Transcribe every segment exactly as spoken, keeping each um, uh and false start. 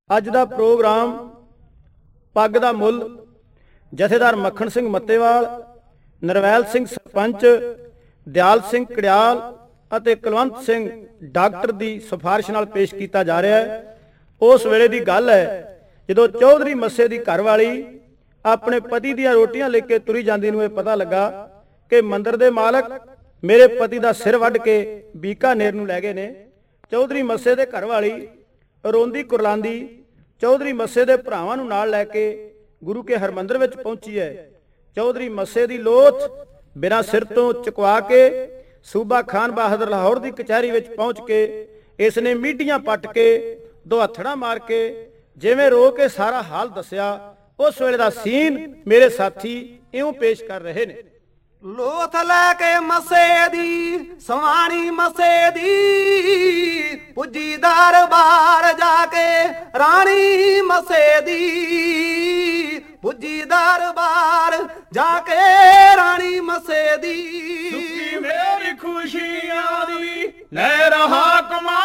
ਅੱਜ ਦਾ ਪ੍ਰੋਗਰਾਮ ਪੱਗ ਦਾ ਮੁੱਲ ਜਥੇਦਾਰ ਮੱਖਣ ਸਿੰਘ ਮੱਤੇਵਾਲ, ਨਰਵੈਲ ਸਿੰਘ ਸਰਪੰਚ, ਦਿਆਲ ਸਿੰਘ ਕੜਿਆਲ ਅਤੇ ਕੁਲਵੰਤ ਸਿੰਘ ਡਾਕਟਰ ਦੀ ਸਿਫਾਰਿਸ਼ ਨਾਲ ਪੇਸ਼ ਕੀਤਾ ਜਾ ਰਿਹਾ ਹੈ। ਉਸ ਵੇਲੇ ਦੀ ਗੱਲ ਹੈ ਜਦੋਂ ਚੌਧਰੀ ਮੱਸੇ ਦੀ ਘਰਵਾਲੀ ਆਪਣੇ ਪਤੀ ਦੀਆਂ ਰੋਟੀਆਂ ਲੈ ਕੇ ਤੁਰੀ ਜਾਂਦੀ ਨੂੰ ਇਹ ਪਤਾ ਲੱਗਾ ਕਿ ਮੰਦਰ ਦੇ ਮਾਲਕ ਮੇਰੇ ਪਤੀ ਦਾ ਸਿਰ ਵੱਢ ਕੇ ਬੀਕਾਨੇਰ ਨੂੰ ਲੈ ਗਏ ਨੇ। ਚੌਧਰੀ ਮੱਸੇ ਦੇ ਘਰਵਾਲੀ ਰੋਂਦੀ ਕੁਰਲਾਂਦੀ ਚੌਧਰੀ ਮੱਸੇ ਦੇ ਭਰਾਵਾਂ ਨੂੰ ਨਾਲ ਲੈ ਕੇ ਗੁਰੂ ਕੇ ਹਰਮੰਦਰ ਵਿੱਚ ਪਹੁੰਚੀ ਹੈ। ਚੌਧਰੀ ਮੱਸੇ ਦੀ ਲੋਥ ਬਿਨਾਂ ਸਿਰ ਤੋਂ ਚੁਕਵਾ ਕੇ ਸੂਬਾ ਖਾਨ ਬਹਾਦਰ ਲਾਹੌਰ ਦੀ ਕਚਹਿਰੀ ਵਿੱਚ ਪਹੁੰਚ ਕੇ ਇਸ ਨੇ ਮੀਡੀਆਂ ਪੱਟ ਕੇ ਦੋ ਹੱਥੜਾ ਮਾਰ ਕੇ ਜਿਵੇਂ ਰੋ ਕੇ ਸਾਰਾ ਹਾਲ ਦੱਸਿਆ। ਉਸ ਵੇਲੇ ਦਾ ਸੀਨ ਮੇਰੇ ਸਾਥੀ ਇਉਂ ਪੇਸ਼ ਕਰ ਰਹੇ ਨੇ। ਲੋਥ ਲੈ ਕੇ ਮੱਸੇ ਦੀ ਸਵਾਣੀ ਮੱਸੇ ਦੀ ਪੁੱਜੀ ਦਰਬਾਰ ਜਾ ਕੇ ਰਾਣੀ ਮੱਸੇ ਦੀ ਪੁੱਜੀ ਦਰਬਾਰ ਜਾ ਕੇ ਰਾਣੀ ਮੱਸੇ ਦੀ ਸੁੱਕੀ ਮੇਰੀ ਖੁਸ਼ੀਆਂ ਦੀ ਲੈ ਰਹਾ ਕਮਾ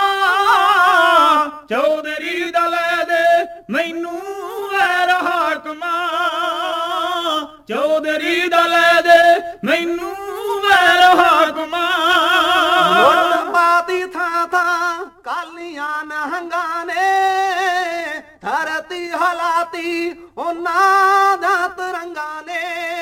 ਚੌਧਰੀ ਦਾ ਲੈ ਦੇ ਮੈਨੂੰ ਲੈ ਰਹਾ ਕਮਾ ਚੌਧਰੀ ਦਾ ਲੈ ਦੇ ਮੈਨੂੰ ਲੈ ਰਹਾ ਕਮਾ ਲੁੱਟ ਪਾਤੀ ਥਾਂ ਥਾਂ ਕਾਲੀਆਂ ਨਹੰਗਾਂ ਨੇ ਧਰਤੀ ਹਲਾਤੀ ਉਹਨਾਂ ਦਾ ਤਿਰੰਗਾਂ ਨੇ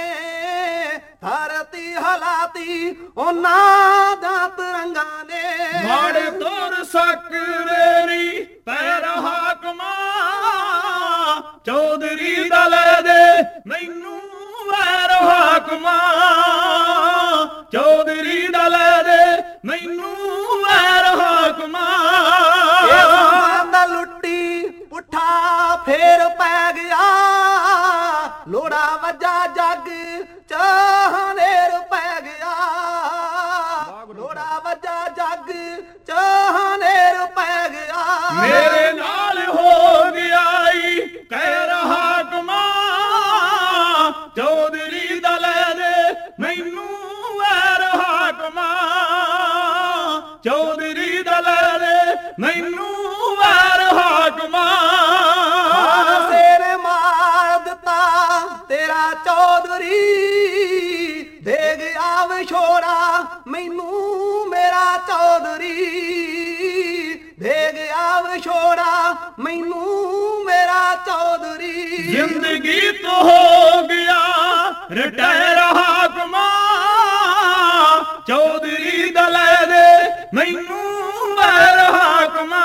ਧਰਤੀ ਹਲਾਤੀ ਉਹਨਾਂ ਦਾ ਤਿਰੰਗਾਂ ਨੇ ਮਾੜੇ ਤੋਰ ਸਕਰੇਰੀ ਪੈ ਰਹਾ ਕਮਾ ਚੌਧਰੀ ਦਾ ਲੈ ਦੇ ਮੈਨੂੰ ਲੈ ਰਹਾ ਕਮਾ ਚੌਧਰੀ ਦਾ ਲੈ ਦੇ ਮੈਨੂੰ ਲੈ ਰਹਾ ਕਮਾ ਦਾ ਲੁੱਟੀ ਪੁੱਠਾ ਫੇਰ ਪੈ ਗਿਆ ਲੋੜਾ ਵੱਜਾ ਜੱਗ ਚਾਹਨੇਰ ਪੈ ਗਿਆ ਲੋੜਾ ਵੱਜਾ ਜੱਗ ਚਾਹਨੇਰ ਪੈ ਗਿਆ ਮੇਰੇ ਨਾਲ ਹੋ ਗਿਆ ਈ ਕਹਿ ਰਹਾ ਕਮਾ ਚੌਧਰੀ ਦਾ ਲੈ ਦੇ ਮੈਨੂੰ ਲੈ ਰਹਾ ਕਮਾ ਚੌਧਰੀ ਦਾ ਲੈ ਦੇ ਮੈਨੂੰ ਲੈ ਰਹਾ ਕਮਾ ਤੇਰੇ ਮਾਰ ਦਿੱਤਾ ਤੇਰਾ ਚੌਧਰੀ ਦੇ ਗਿਆ ਵਿਛੋੜਾ ਮੈਨੂੰ ਮੇਰਾ ਚੌਧਰੀ ਦੇ ਗਿਆ ਵਿਛੋੜਾ ਮੈਨੂੰ ਮੇਰਾ ਚੌਧਰੀ ਜ਼ਿੰਦਗੀ ਤੋਂ ਹੋ ਗਿਆ ਰਿਟਾਇਰ ਹਾਕਮਾ ਚੌਧਰੀ ਦਾ ਲੈ ਦੇ ਮੈਨੂੰ ਲੈ ਰਹਾ ਕਮਾ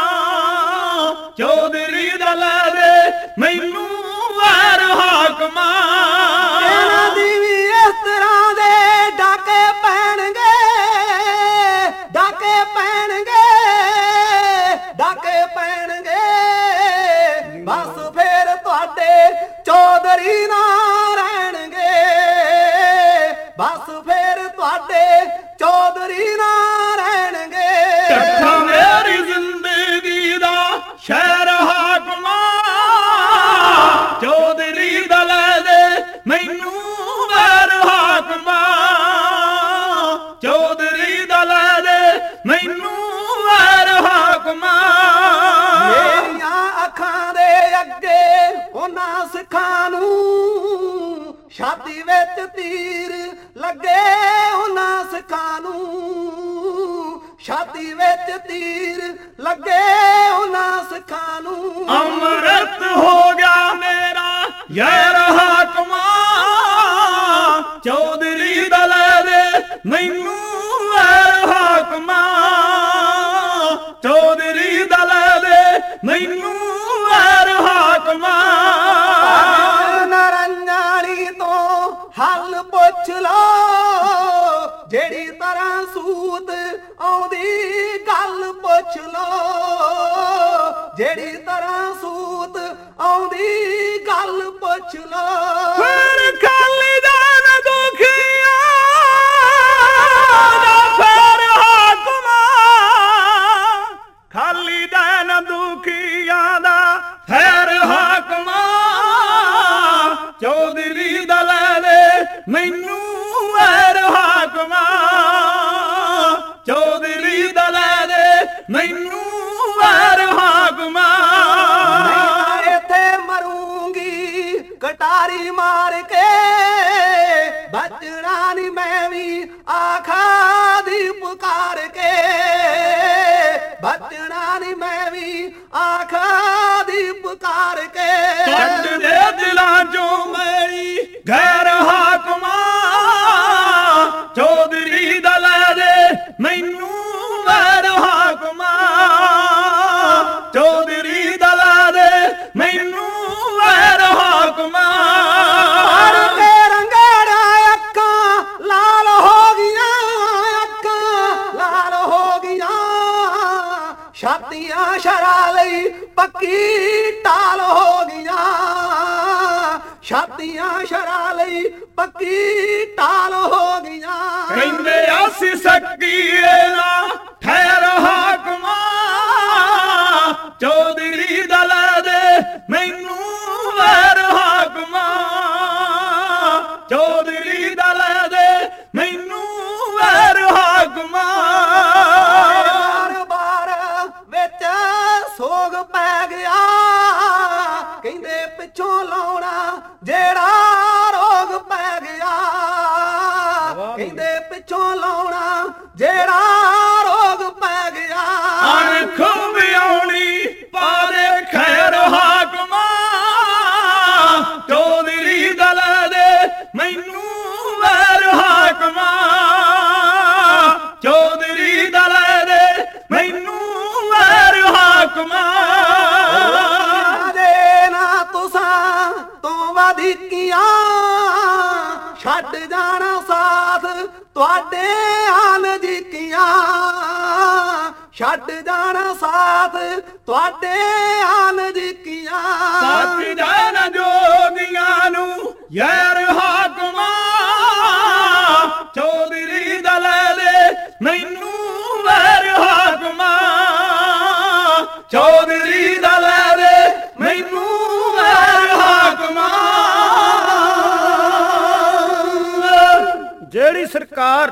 ਚੌਧਰੀ ਦਾ ਲੈ ਦੇ ਮੈਨੂੰ ਲੈ ਰਹਾ ਕਮਾ ਇਹਨਾਂ ਦੀ ਵੀ ਇਸ ਤਰ੍ਹਾਂ ਦੇ ਡਾਕੇ ਪੈਣਗੇ ਡਾਕੇ ਪੈਣਗੇ ਡਾਕੇ ਪੈਣਗੇ ਬਸ ਫੇਰ ਤੁਹਾਡੇ ਚੌਧਰੀ ਨਾ ਰਹਿਣਗੇ ਬਸ ਫੇਰ ਤੁਹਾਡੇ ਚੌਧਰੀ ਨਾ ਰਹਿਣਗੇ ਟੱਠਾ ਮੇਰੀ ਜ਼ਿੰਦਗੀ ਦਾ ਸ਼ਹਿਰ ਹਾਕਮਾ ਚੌਧਰੀ ਦਾ ਲੈ ਦੇ ਮੈਨੂੰ ਲੈ ਰਹਾ ਕਮਾ ਚੌਧਰੀ ਦਾ ਲੈ ਦੇ ਮੈਨੂੰ ਲੈ ਰਹਾ ਕਮਾ ਮੇਰੀਆਂ ਅੱਖਾਂ ਦੇ ਅੱਗੇ ਉਹਨਾਂ ਸਿੱਖਾਂ ਨੂੰ ਛਾਤੀ ਵਿੱਚ ਤੀਰ ਲੱਗੇ ਉਹਨਾਂ ਸਿੱਖਾਂ ਨੂੰ ਛਾਤੀ ਵਿੱਚ ਤੀਰ ਲੱਗੇ ਉਹਨਾਂ ਸਿੱਖਾਂ ਨੂੰ ਅੰਮ੍ਰਿਤ ਹੋ ਗਿਆ ਮੇਰਾ ਯਾਰ ਹਾਕਮਾ ਚੌਧਰੀ ਦਾ ਲੈ ਦੇ ਮੈਨੂੰ ਲੈ ਰਹਾ ਕਮਾ ਚੌਧਰੀ ਦਾ ਲੈ ਦੇ ਮੈਨੂੰ ਲੈ ਰਹਾ ਕਮਾ ਨਰੰਜਾਣੀ ਤੋਂ ਹੱਲ ਪੁੱਛ ਲੋ ਜਿਹੜੀ ਤਰ੍ਹਾਂ ਸੂਤ ਆਉਂਦੀ ਗੱਲ ਪੁੱਛ ਲੋ ਜਿਹੜੀ ਤਰ੍ਹਾਂ ਸੂਤ ਆਉਂਦੀ ਗੱਲ ਪੁੱਛ ਲੋ ਫਿਰ ਖਾਲੀ ਦਾ ਨਾ ਦੁਖੀਆਂ ਦਾ ਫਿਰ ਹਾਕਮਾ ਖਾਲੀ ਦਾ ਨਾ ਦੁਖੀਆਂ ਦਾ ਫਿਰ ਹਾਕਮਾ ਚੌਧਰੀ ਦਾ ਲੈ ਦੇ ਮੈਨੂੰ ਲੈ ਰਹਾ ਕਮਾ ਚੌਧਰੀ ਦਾ ਲੈ ਦੇ ਮੈਨੂੰ ਲੈ ਰਹਾ ਕਮਾ ਕਟਾਰੀ ਮਾਰ ਕੇ ਬਚਣਾ ਨੀ ਮੈਂ ਵੀ ਆਖਾ ਦੀ ਪੁਕਾਰ ਕੇ ਬਚਣਾ ਨੀ ਮੈਂ ਵੀ ਆਖਾ ਦੀ ਪੁਕਾਰ ਕੇ ਕੱਢ ਦੇ ਦਿਲਾਂ ਚੋਂ ਮੇਰੀ ਗੈਰ ਹਾਕਮਾਂ ਚੌਧਰੀ ਦਾ ਲੈ ਦੇ ਮੈਨੂੰ ਵੈਰ ਹਾਕਮਾਂ ਚੌਧਰੀ ਦਾ ਲੈ ਦੇ ਮੈਨੂੰ ਵੈਰ ਹਾਕਮਾਂ ਹਰ ਕੇ ਰੰਗਾੜਾ ਅੱਖਾਂ ਲਾਲ ਹੋ ਗਈਆਂ ਅੱਖਾਂ ਲਾਲ ਹੋ ਗਈਆਂ ਛਾਤੀਆਂ ਸ਼ਰਾ ਲਈ ਪੱਕੀ ਟਾਲ ਹੋ ਗਈਆਂ ਛਾਤੀਆਂ ਸ਼ਰਾ ਲਈ ਪੱਕੀ ਟਾਲ ਹੋ ਗਈਆਂ ਕਹਿੰਦੇ ਅਸੀਂ ਸਕੀਏ ਨਾ ਠਹਿਰ ਹਾਕਮਾਂ ਚੌਧਰੀ ਦਾ ਲੈ ਦੇ ਮੈਨੂੰ ਵੈਰ ਹਾਕਮਾਂ ਚੌਧਰੀ ਦਾ ਲੈ ਦੇ ਮੈਨੂੰ ਵੈਰ ਹਾਕਮਾਂ ਬਾਰ ਬਾਰ ਵਿੱਚ ਸੋਗ ਪੈ ਗਿਆ ਕਹਿੰਦੇ ਪਿੱਛੋਂ ਲਾਉਣਾ ਜਿਹੜਾ ਰੋਗ ਪੈ ਗਿਆ ਕਹਿੰਦੇ ਪਿੱਛੋਂ ਲਾਉਣਾ ਜਿਹੜਾ ਰੋਗ ਪੈ ਗਿਆ ਅਣਖ ਵਿਆਉਣੀ ਪਾ ਦੇ ਖੈਰ ਹਾਕਮਾਂ ਚੌਧਰੀ ਦਾ ਲੈ ਦੇ ਮੈਨੂੰ ਵੈਰ ਹਾਕਮਾਂ ਚੌਧਰੀ ਦਾ ਲੈ ਦੇ ਮੈਨੂੰ ਵੈਰ ਹਾਕਮਾਂ ਦੇ ਨਾ ਤੁਸਾਂ ਤੋਂ ਵਧੀਕੀਆਂ ਛੱਡ ਜਾਣਾ ਸਾਥ ਤੁਹਾਡੇ ਆਨ ਜੀਕੀਆਂ ਛੱਡ ਜਾਣਾ ਸਾਥ ਤੁਹਾਡੇ ਆਨ ਜੀਕੀਆਂ ਸੱਚ ਜਾਣ ਜੋਗੀਆਂ ਨੂੰ ਯਾਰ ਹਾਕਮਾਂ ਚੌਧਰੀ ਦਾ ਲੈ ਦੇ ਮੈਨੂੰ ਵੈਰ ਹਾਕਮਾਂ ਚੌਧਰੀ ਦਾ ਲੈ ਦੇ ਮੈਨੂੰ ਵੈਰ ਹਾਕਮਾਂ ਜਿਹੜੀ ਸਰਕਾਰ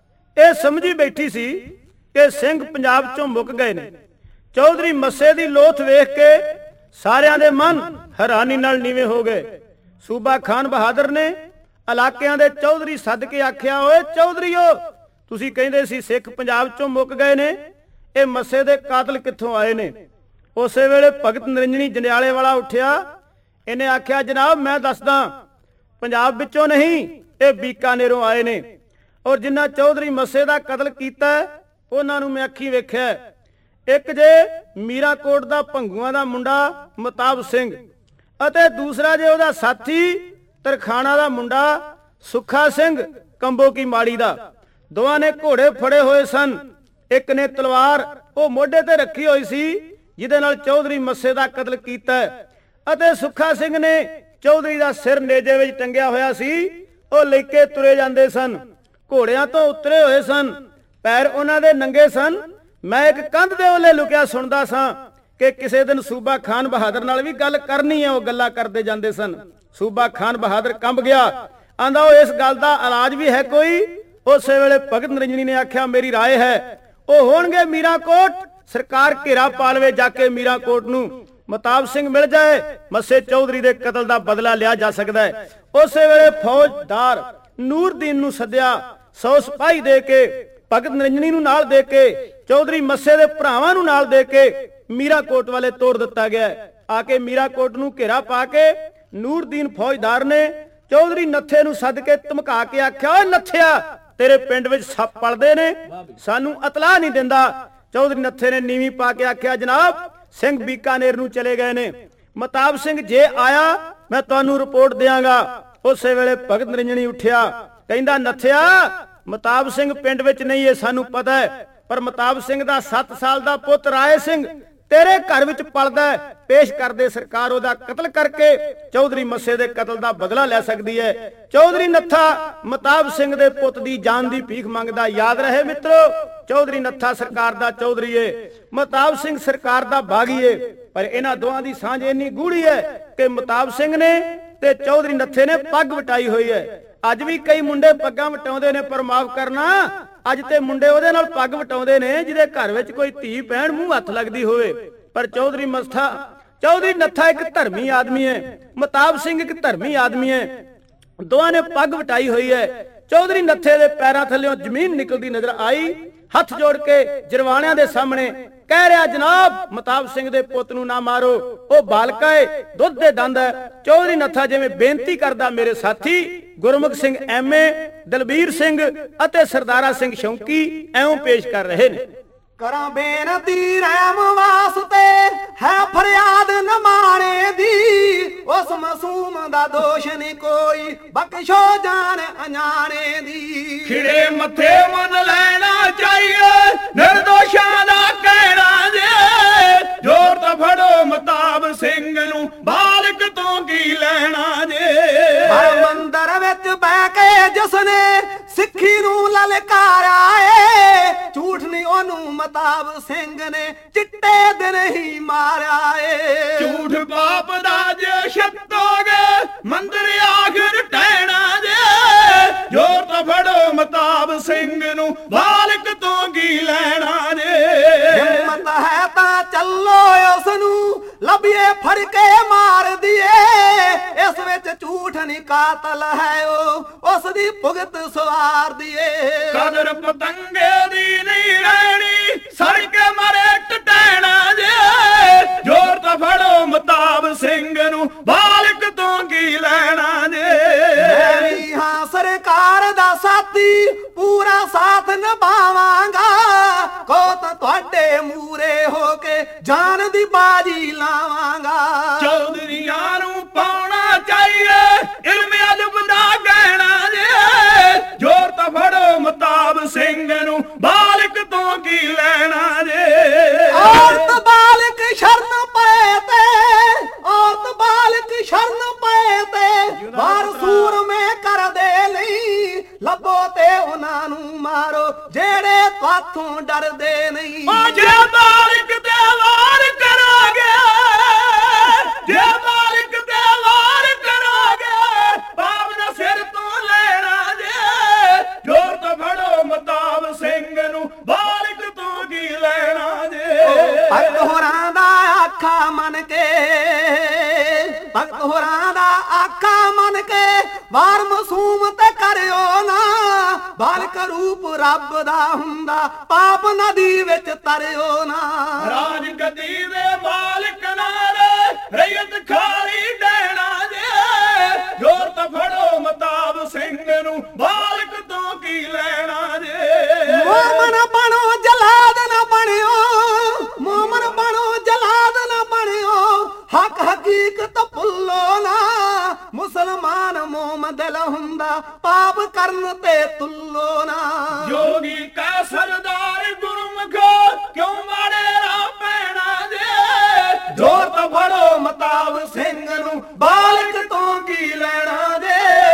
ਇਹ ਸਮਝੀ ਬੈਠੀ ਸੀ ਕਿ ਸਿੰਘ ਪੰਜਾਬ ਚੋਂ ਮੁੱਕ ਗਏ ਨੇ, ਚੌਧਰੀ ਮੱਸੇ ਦੀ ਲੋਥ ਵੇਖ ਕੇ ਸਾਰਿਆਂ ਦੇ ਮਨ ਹੈਰਾਨੀ ਨਾਲ ਨੀਵੇਂ ਹੋ ਗਏ। ਸੂਬਾ ਖਾਨ ਬਹਾਦਰ ਨੇ ਇਲਾਕਿਆਂ ਦੇ ਚੌਧਰੀ ਸੱਦ ਕੇ ਆਖਿਆ, ਓਏ ਚੌਧਰੀਓ, ਤੁਸੀਂ ਕਹਿੰਦੇ ਸੀ ਸਿੱਖ ਪੰਜਾਬ ਚੋਂ ਮੁੱਕ ਗਏ ਨੇ, ਇਹ ਮੱਸੇ ਦੇ ਕਾਤਲ ਕਿੱਥੋਂ ਆਏ ਨੇ? ਉਸੇ ਵੇਲੇ ਭਗਤ ਨਰਿੰਜਣੀ ਜੰਡਿਆਲੇ ਵਾਲਾ ਉੱਠਿਆ। ਇਹਨੇ ਆਖਿਆ, ਜਨਾਬ ਮੈਂ ਦੱਸਦਾ, ਪੰਜਾਬ ਵਿੱਚੋਂ ਨਹੀਂ, ਇਹ ਬੀਕਾਨੇਰੋਂ ਆਏ ਨੇ, ਔਰ ਜਿਨ੍ਹਾਂ ਚੌਧਰੀ ਮੱਸੇ ਦਾ ਕਤਲ ਕੀਤਾ ਉਹਨਾਂ ਨੂੰ ਮੈਂ ਅੱਖੀ ਵੇਖਿਆ। ਇੱਕ ਜੇ ਮੀਰਾਕੋਟ ਦਾ ਭੰਗੂਆਂ ਦਾ ਮੁੰਡਾ ਮਤਾਬ ਸਿੰਘ ਅਤੇ ਦੂਸਰਾ ਜੇ ਉਹਦਾ ਸਾਥੀ ਤਰਖਾਣਾ ਦਾ ਮੁੰਡਾ ਸੁੱਖਾ ਸਿੰਘ ਕੰਬੋ ਕੀ ਮਾੜੀ ਦਾ। ਦੋਵਾਂ ਨੇ ਘੋੜੇ ਫੜੇ ਹੋਏ ਸਨ। ਇੱਕ ਨੇ ਤਲਵਾਰ ਉਹ ਮੋਢੇ ਤੇ ਰੱਖੀ ਹੋਈ ਸੀ ਜਿਹਦੇ ਨਾਲ ਚੌਧਰੀ ਮੱਸੇ ਦਾ ਕਤਲ ਕੀਤਾ, ਅਤੇ ਸੁੱਖਾ ਸਿੰਘ ਨੇ ਚੌਧਰੀ ਦਾ ਸਿਰ ਨੇਜੇ ਵਿੱਚ ਟੰਗਿਆ ਹੋਇਆ ਸੀ। ਉਹ ਲੈ ਕੇ ਤੁਰੇ ਜਾਂਦੇ ਸਨ। ਘੋੜਿਆਂ ਤੋਂ ਉਤਰੇ ਹੋਏ ਸਨ, ਪੈਰ ਉਹਨਾਂ ਦੇ ਨੰਗੇ ਸਨ। ਮੈਂ ਇੱਕ ਕੰਧ ਦੇ ਉੱਲੇ ਲੁਕਿਆ ਸੁਣਦਾ ਸਾਂ ਕਿ ਕਿਸੇ ਦਿਨ ਸੂਬਾ ਖਾਨ ਬਹਾਦਰ ਨਾਲ ਵੀ ਗੱਲ ਕਰਨੀ ਹੈ। ਉਹ ਗੱਲਾਂ ਕਰਦੇ ਜਾਂਦੇ ਸਨ। ਸੂਬਾ ਖਾਨ ਬਹਾਦਰ ਕੰਬ ਗਿਆ, ਆਂਦਾ ਉਹ ਇਸ ਗੱਲ ਦਾ ਇਲਾਜ ਵੀ ਹੈ ਕੋਈ? ਉਸੇ ਵੇਲੇ ਭਗਤ ਨਰਿੰਜਣੀ ਨੇ ਆਖਿਆ, ਮੇਰੀ ਰਾਏ ਹੈ ਉਹ ਹੋਣਗੇ ਮੀਰਾਕੋਟ। ਸਰਕਾਰ ਘੇਰਾ ਪਾ ਲਵੇ ਜਾ ਕੇ ਮੀਰਾਕੋਟ ਨੂੰ, ਮਤਾਬ ਸਿੰਘ ਮਿਲ ਜਾਏ, ਮੱਸੇ ਚੌਧਰੀ ਦੇ ਕਤਲ ਦਾ ਬਦਲਾ ਲਿਆ ਜਾ ਸਕਦਾ ਹੈ। ਉਸੇ ਵੇਲੇ ਫੌਜਦਾਰ ਨੂਰਦੀਨ ਨੂੰ ਸੱਦਿਆ। ਸੌ ਸਿਪਾਹੀ ਦੇ ਕੇ ਭਗਤ ਨਰਿੰਜਣੀ ਨੂੰ ਨਾਲ ਦੇ ਕੇ ਚੌਧਰੀ ਮੱਸੇ ਦੇ ਭਰਾਵਾਂ ਨੂੰ ਨਾਲ ਦੇ ਕੇ ਮੀਰਾਕੋਟ ਵਾਲੇ ਤੋਰ ਦਿੱਤਾ ਗਿਆ। ਆ ਕੇ ਮੀਰਾਕੋਟ ਨੂੰ ਘੇਰਾ ਪਾ ਕੇ ਨੂਰਦੀਨ ਫੌਜਦਾਰ ਨੇ ਚੌਧਰੀ ਨੱਥੇ ਨੂੰ ਸੱਦ ਕੇ ਧਮਕਾ ਕੇ ਆਖਿਆ, ਓਏ ਨੱਥਿਆ, ਤੇਰੇ ਪਿੰਡ ਵਿੱਚ ਸੱਪ ਪਲਦੇ ਨੇ, ਸਾਨੂੰ ਇਤਲਾਹ ਨਹੀਂ ਦਿੰਦਾ। ਚੌਧਰੀ ਨੱਥੇ ਨੇ ਨੀਵੀਂ ਪਾ ਕੇ ਆਖਿਆ, ਜਨਾਬ ਸਿੰਘ ਬੀਕਾਨੇਰ ਨੂੰ ਚਲੇ ਗਏ ਨੇ, ਮਤਾਬ ਸਿੰਘ ਜੇ ਆਇਆ ਮੈਂ ਤੁਹਾਨੂੰ ਰਿਪੋਰਟ ਦਿਆਂਗਾ। ਉਸੇ ਵੇਲੇ ਭਗਤ ਨਰਿੰਜਣੀ ਉੱਠਿਆ, ਕਹਿੰਦਾ, ਨੱਥਿਆ, ਮਤਾਬ ਸਿੰਘ ਪਿੰਡ ਵਿੱਚ ਨਹੀਂ, ਇਹ ਸਾਨੂੰ ਪਤਾ ਹੈ, ਪਰ ਮਤਾਬ ਸਿੰਘ ਦਾ ਸੱਤ ਸਾਲ ਦਾ ਪੁੱਤ ਰਾਏ ਸਿੰਘ ਤੇਰੇ ਘਰ ਵਿੱਚ ਪਲਦਾ ਹੈ। ਪੇਸ਼ ਕਰਦੇ ਸਰਕਾਰ ਉਹਦਾ ਕਤਲ ਕਰਕੇ ਚੌਧਰੀ ਮੱਸੇ ਦੇ ਕਤਲ ਦਾ ਬਦਲਾ ਲੈ ਸਕਦੀ ਹੈ। ਚੌਧਰੀ ਨੱਥਾ ਮਤਾਬ ਸਿੰਘ ਦੇ ਪੁੱਤ ਦੀ ਜਾਨ ਦੀ ਭੀਖ ਮੰਗਦਾ। ਯਾਦ ਰਹੇ ਮਿੱਤਰੋ, ਚੌਧਰੀ ਨੱਥਾ ਸਰਕਾਰ ਦਾ ਚੌਧਰੀ ਏ, ਮਤਾਬ ਸਿੰਘ ਸਰਕਾਰ ਦਾ ਬਾਗੀ ਏ, ਪਰ ਇਹਨਾਂ ਦੋਹਾਂ ਦੀ ਸਾਂਝ ਇੰਨੀ ਗੂੜੀ ਹੈ ਕਿ ਮਤਾਬ ਸਿੰਘ ਨੇ ਤੇ ਚੌਧਰੀ ਨੱਥੇ ਨੇ ਪੱਗ ਵਟਾਈ ਹੋਈ ਹੈ। ਅੱਜ ਵੀ ਕਈ ਮੁੰਡੇ ਪੱਗਾਂ ਵਟਾਉਂਦੇ ਨੇ, ਪਰ ਮਾਫ ਕਰਨਾ, ਅੱਜ ਤੇ ਮੁੰਡੇ ਉਹਦੇ ਨਾਲ ਪੱਗ ਵਟਾਉਂਦੇ ਨੇ ਜਿਹਦੇ ਘਰ ਵਿੱਚ ਕੋਈ ਧੀ ਭੈਣ ਮੂੰਹ ਹੱਥ ਲੱਗਦੀ ਹੋਵੇ। ਪਰ ਚੌਧਰੀ ਮੱਥਾ ਚੌਧਰੀ ਨੱਥਾ ਇੱਕ ਧਰਮੀ ਆਦਮੀ ਹੈ, ਮਤਾਬ ਸਿੰਘ ਇੱਕ ਧਰਮੀ ਆਦਮੀ ਹੈ। ਦੋਵਾਂ ਨੇ ਪੱਗ ਵਟਾਈ ਹੋਈ ਹੈ। ਚੌਧਰੀ ਨੱਥੇ ਦੇ ਪੈਰਾਂ ਥੱਲਿਓਂ ਜ਼ਮੀਨ ਨਿਕਲਦੀ ਨਜ਼ਰ ਆਈ। ਹੱਥ ਜੋੜ ਕੇ ਜਰਵਾਣਿਆਂ ਦੇ ਸਾਹਮਣੇ ਕਹਿ ਰਿਹਾ, ਜਨਾਬ ਮਤਾਬ ਸਿੰਘ ਦੇ ਪੁੱਤ ਨੂੰ ਨਾ ਮਾਰੋ, ਉਹ ਬਾਲਕਾ ਏ, ਦੁੱਧ ਦੇ ਦੰਦ ਹੈ। ਚੌਧਰੀ ਨੱਥਾ ਜਿਵੇਂ ਬੇਨਤੀ ਕਰਦਾ, ਮੇਰੇ ਸਾਥੀ ਗੁਰਮੁਖ ਸਿੰਘ ਐਮਏ, ਦਲਬੀਰ ਸਿੰਘ ਅਤੇ ਸਰਦਾਰਾ ਸਿੰਘ ਸ਼ੌਂਕੀ ਐਉਂ ਪੇਸ਼ ਕਰ ਰਹੇ ਨੇ। ਕਰਾਂ ਬੇਨਤੀ ਰਹਿਮ ਵਾਸਤੇ ਹੈ ਫਰਿਆਦ ਨਮਾਣੇ ਦੀ, ਉਸ ਮਾਸੂਮ ਦਾ ਦੋਸ਼ ਨਹੀਂ ਕੋਈ, ਬਖਸ਼ੋ ਜਾਨ ਅਣਜਾਣੇ ਦੀ। ਖਿੜੇ ਮੱਥੇ ਮੰਨ ਲੈਣਾ ਚਾਹੀਏ ਨਿਰਦੋਸ਼ਾਂ ਦਾ ਕਹਿਣਾ ਜੇ, ਜ਼ੋਰ ਤਾਂ ਫੜੋ ਮਤਾਬ ਸਿੰਘ ਨੂੰ, ਬਾਲਕ ਤੋਂ ਕੀ ਲੈਣਾ ਜੇ। ਹਰ ਮੰਦਰ ਵਿੱਚ ਬਹਿ ਕੇ ਜਿਸਨੇ ਸਿੱਖੀ ਨੂੰ ਲਲਕਾਰਿਆ ਏ, ਝੂਠ ਨਹੀਂ ਉਹਨੂੰ ਮਤਾਬ ਸਿੰਘ ਨੇ ਚਿੱਟੇ ਦਿਨ ਹੀ ਮਾਰਿਆ ਏ। ਝੂਠ ਪਾਪ ਦਾ ਜੇ ਛੱਤੋਗੇ ਮੰਦਰ ਆਖਰ ਟਹਿਣਾ ਜੇ, ਜ਼ੋਰ ਤਾਂ ਫੜੋ ਮਤਾਬ ਸਿੰਘ ਨੂੰ, ਬਾਲਕ ਤੋਂ ਕੀ ਲੈਣਾ ਜੇ। ਹਿੰਮਤ ਹੈ ਤਾਂ ਚੱਲੋ ਉਸ ਨੂੰ ਲੱਭੀਏ ਫੜ ਕੇ ਮਾਰ ਦੀਏ, ਇਸ ਵਿੱਚ ਝੂਠ ਨਹੀਂ ਕਾਤਲ ਹੈ ਉਹ, ਉਸ ਦੀ ਭੁਗਤ ਸਵਾਰ ਦੀਏ। ਕਦਰ ਪਤੰਗੇ ਦੀ ਨਹੀਂ ਰਹਿਣੀ, ਸੜ ਕੇ ਮਰੇ ਟਟੈਣਾ ਜੇ, ਜ਼ੋਰ ਤਾਂ ਫੜੋ ਮਤਾਬ ਸਿੰਘ ਨੂੰ, ਬਾਲਕ ਤੋਂ ਕੀ ਲੈਣਾ ਜੇ। ਮੈਂ ਵੀ ਹਾਂ ਸਰਕਾਰ ਦਾ ਸਾਥੀ, ਪੂਰਾ ਸਾਥ ਨਿਭਾਵਾਂਗਾ, ਕੋ ਤਾਂ ਤੁਹਾਡੇ ਮੂਰੇ ਹੋ ਕੇ ਜਾਨ ਦੀ ਬਾਜੀ ਲਾਵਾਂਗਾ। ਚੌਧਰੀਆਂ ਨੂੰ ਪਾਉਣਾ ਚਾਹੀਏ ਇਲਮ ਅਦਬ ਦਾ ਗਹਿਣਾ ਜੇ, ਜ਼ੋਰ ਤਾਂ ਫੜੋ ਮਤਾਬ ਸਿੰਘ ਨੂੰ, ਬਾਲਕ ਤੋਂ ਕੀ ਲੈਣਾ ਜੇ। ਔਰਤ ਬਾਲਕ ਸ਼ਰਨ ਪਏ ਤੇ, ਔਰਤ ਬਾਲਕ ਸ਼ਰਨ ਪਏ ਤੇ, ਵਾਰ ਸੂਰਮੇ ਕਰਦੇ ਲਈ, ਲੱਭੋ ਤੇ ਉਹਨਾਂ ਨੂੰ ਮਾਰੋ ਜਿਹੜੇ ਤੁਹਾਥੋਂ ਡਰਦੇ ਨਹੀਂ। ਉਹ ਜੇ ਬਾਲਕ ਤੇ ਵਾਰ ਕਰਾਂਗੇ, ਜੇ ਬਾਲਕ ਤੇ ਵਾਰ ਕਰਾਂਗੇ, ਪਾਪ ਦਾ ਸਿਰ ਤੋਂ ਲੈਣਾ ਜੇ, ਜ਼ੋਰ ਤਾਂ ਫੜੋ ਮਤਾਬ ਸਿੰਘ ਨੂੰ, ਬਾਲਕ ਤੋਂ ਕੀ ਲੈਣਾ ਜੇ। ਭਗਤ ਹੋਰਾਂ ਦਾ ਆਖਾ ਮੰਨ ਕੇ, ਭਗਤ ਹੋਰਾਂ ਦਾ ਆਖਾ ਮੰਨ ਕੇ, ਵਾਰ ਮਾਸੂਮ ਤੇ ਕਰਿਓ ਨਾ, ਬਾਲਕ ਰੂਪ ਰੱਬ ਦਾ ਹੁੰਦਾ, ਪਾਪ ਨਦੀ ਵਿੱਚ ਤਰਿਓ ਨਾ। ਰਾਜ ਗੱਦੀ ਦੇ ਮਾਲਕ ਨਾਲ ਰਈਅਤ ਖਾਲੀ ਦੇਣਾ ਜੇ, ਜ਼ੋਰ ਤਾਂ ਫੜੋ ਮਤਾਬ ਸਿੰਘ ਨੂੰ, ਬਾਲਕ ਤੋਂ ਕੀ ਲੈਣਾ ਜੇ। ਮੋਮਨ ਬਣੋ ਜਲਾਦ ਨਾ ਬਣਿਓ, ਮੋਮਨ ਬਣੋ ਜਲਾਦ ਨਾ ਬਣਿਓ, ਹੱਕ ਹਕੀਕਤ ਭੁੱਲੋ ਨਾ, ਮੁਸਲਮਾਨ ਮੋਮ ਦਿਲ ਹੁੰਦਾ, ਪਾਪ ਕਰਨ ਤੇ ਤੁੱਲੋ ਨਾ। ਜੋਗੀ ਕਾ ਸਰਦਾਰ ਗੁਰਮੁਖੋ ਕਿਉਂ ਮਾੜੇ ਰਾਹ ਪੈਣਾ ਜੇ, ਜ਼ੋਰ ਤਾਂ ਫੜੋ ਮਤਾਬ ਸਿੰਘ ਨੂੰ, ਬਾਲਕ ਤੋਂ ਕੀ ਲੈਣਾ ਜੇ।